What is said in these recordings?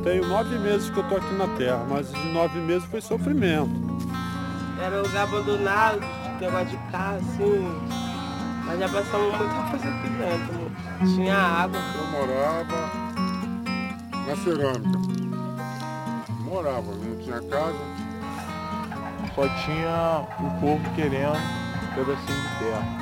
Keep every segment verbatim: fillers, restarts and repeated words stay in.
tenho nove meses que eu tô aqui na terra, mas esses nove meses foi sofrimento. Era um lugar abandonado, negócio de carro, assim. Mas já passamos muita coisa aqui dentro. Tinha água. Eu morava na cerâmica. Morava, não tinha casa. Só tinha o povo querendo um pedacinho de terra.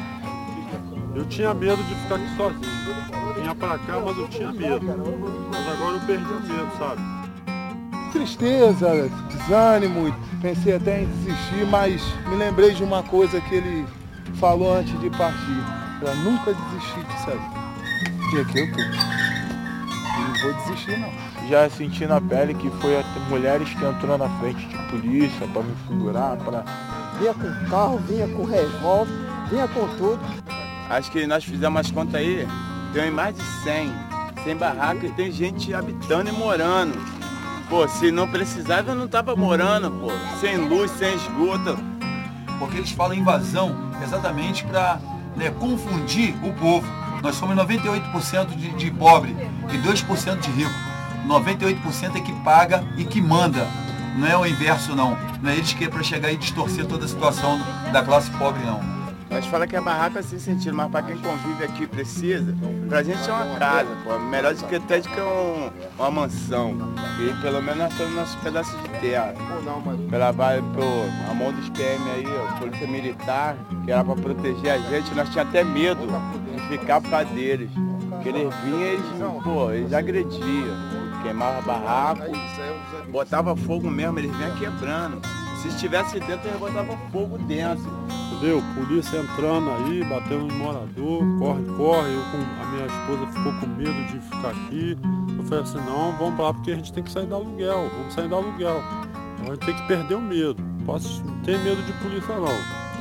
Eu tinha medo de ficar aqui sozinho. Vinha pra cá, mas eu tinha medo. Mas agora eu perdi o medo, sabe? Tristeza, desânimo, pensei até em desistir, mas me lembrei de uma coisa que ele falou antes de partir. Pra nunca desistir disso aí. E aqui eu tô. Não vou desistir, não. Já senti na pele que foi a mulheres que entrou na frente de polícia para me segurar, para... Vinha com carro, vinha com revólver, vinha com tudo. Acho que nós fizemos as contas aí, tem mais de cem. cem barracas e tem gente habitando e morando. Pô, se não precisava eu não tava morando, pô. Sem luz, sem esgoto. Porque eles falam invasão exatamente para, né, confundir o povo. Nós somos noventa e oito por cento de, de pobre e dois por cento de rico. noventa e oito por cento é que paga e que manda. Não é o inverso, não. Não é eles que é para chegar e distorcer toda a situação da classe pobre, não. Nós falamos que a barraca é sem sentido, mas para quem convive aqui precisa, pra gente é uma casa, pô. Melhor do que até de que um, uma mansão. E pelo menos nós temos nosso pedaço de terra. Pela vai pro a mão dos P M aí, ó, Polícia Militar, que era para proteger a gente, nós tínhamos até medo de ficar por causa deles. Porque eles vinham, eles, pô, eles agrediam, queimavam barraco, botava fogo mesmo, eles vinham quebrando. Se estivesse dentro, eles botavam fogo dentro. Entendeu? Polícia entrando aí, batendo no morador, corre, corre. Eu, com, a minha esposa ficou com medo de ficar aqui. Eu falei assim, não, vamos pra lá porque a gente tem que sair do aluguel, vamos sair do aluguel. A gente tem que perder o medo. Posso, não ter medo de polícia não.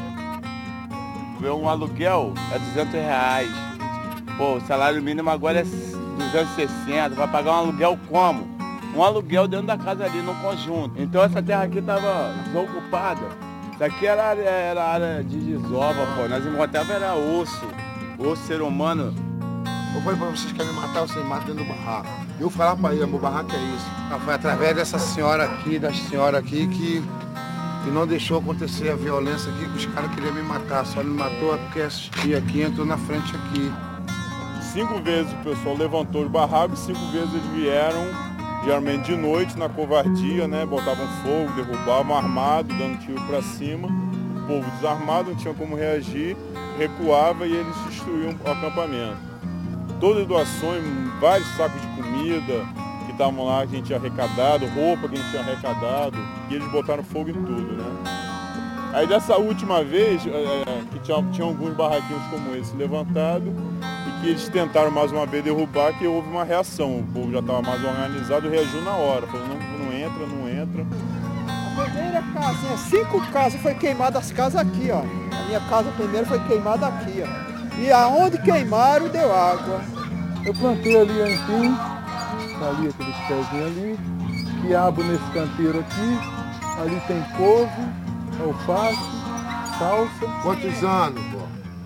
Um aluguel é duzentos reais. Pô, o salário mínimo agora é duzentos e sessenta. Vai pagar um aluguel como? Um aluguel dentro da casa ali, no conjunto. Então essa terra aqui estava desocupada. Isso aqui era, era área de desova, pô. Nós encontrávamos era osso. Osso, ser humano. Eu falei pra vocês que querem me matar, vocês matam dentro do barraco. Eu falar pra ele, meu barraco é isso. Foi através dessa senhora aqui, das senhoras aqui, que, que não deixou acontecer a violência aqui, que os caras queriam me matar. Só me matou porque assistia aqui, entrou na frente aqui. Cinco vezes o pessoal levantou os barracos, cinco vezes eles vieram, geralmente de noite, na covardia, né? Botavam fogo, derrubavam armado, dando tiro para cima. O povo desarmado, não tinha como reagir, recuava e eles destruíam o acampamento. Todas as doações, vários sacos de comida que estavam lá, que a gente tinha arrecadado, roupa que a gente tinha arrecadado, e eles botaram fogo em tudo, né? Aí dessa última vez, é, que tinha, tinha alguns barraquinhos como esse levantado, e que eles tentaram mais uma vez derrubar, que houve uma reação. O povo já estava mais organizado, reagiu na hora, falou, não, não entra, não entra. A primeira casinha, cinco casas foi queimada, as casas aqui, ó. A minha casa primeiro foi queimada aqui, ó. E aonde queimaram, deu água. Eu plantei ali aipim, ali aqueles pezinhos ali, quiabo nesse canteiro aqui, ali tem couve, alface, salsa. Quantos anos, pô?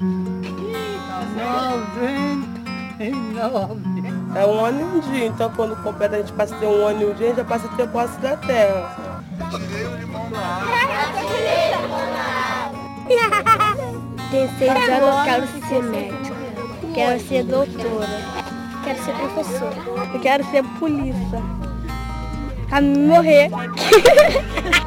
noventa e nove. É um ano e um dia, então quando completa a gente passa a ter um ano e um dia, a gente já passa a ter posse da terra. Tirei o limão da água. Tem seis anos, eu quero ser médica, quero ser doutora, quero ser professora, eu quero ser polícia, pra morrer.